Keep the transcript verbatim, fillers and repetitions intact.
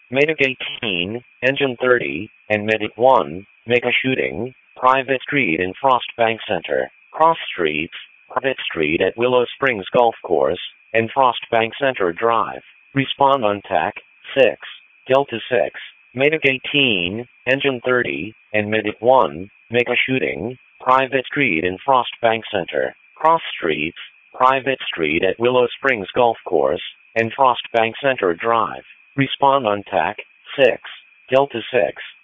Medic eighteen, Engine thirty, and Medic one, make a shooting, Private Street in Frost Bank Center, cross streets, Private Street at Willow Springs Golf Course, and Frost Bank Center Drive. Respond on T A C six, Delta six, Medic eighteen, Engine thirty, and Medic one, make a shooting, Private Street in Frost Bank Center, cross streets, Private Street at Willow Springs Golf Course, and Frost Bank Center Drive. Respond on T A C six, Delta six.